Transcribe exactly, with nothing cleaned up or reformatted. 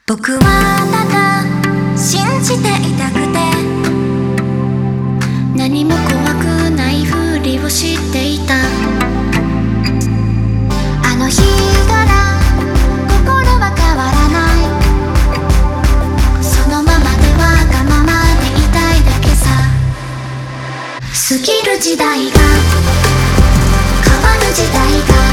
僕はただ信じていたくて、何も怖くないふりをしていた。あの日から心は変わらない。そのままでわがままでいたいだけさ。過ぎる時代が変わる時代が